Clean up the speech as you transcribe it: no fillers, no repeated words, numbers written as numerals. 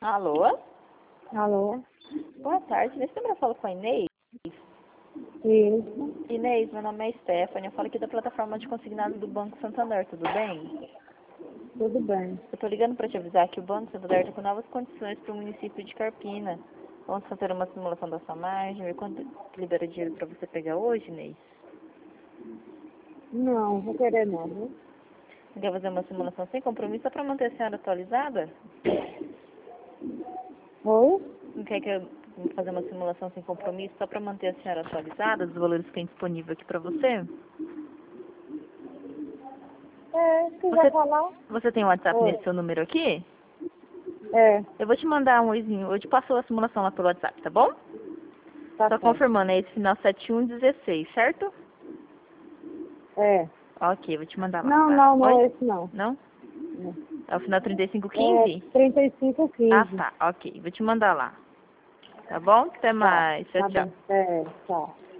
Alô? Alô? Boa tarde. Nesse número eu falo com a Inês. Isso. Inês, meu nome é Stephanie. Eu falo aqui da plataforma de consignado do Banco Santander. Tudo bem? Tudo bem. Eu tô ligando para te avisar que o Banco Santander está com novas condições para o município de Carpina. Vamos fazer uma simulação da sua margem, ver quanto libera dinheiro para você pegar hoje, Inês. Não, vou querer não, viu? Você quer fazer uma simulação sem compromisso só para manter a senhora atualizada? Oi? Não quer que eu fazer uma simulação sem compromisso só para manter a senhora atualizada, dos valores que tem disponível aqui para você? Se quiser falar. Você tem um WhatsApp Oi. nesse seu número aqui? É, Eu vou te mandar um oizinho. Eu te passo a simulação lá pelo WhatsApp, tá bom? tá Só certo. confirmando, é esse final 7116, certo? É. Ok, vou te mandar lá, Não, tá? não, não Oi? é esse não. Não? Não. É o final É 3515? 3515. Ah, tá. Ok, vou te mandar lá. Tá bom? Até Tá, mais. Tchau, tá tchau. bem. É, tchau.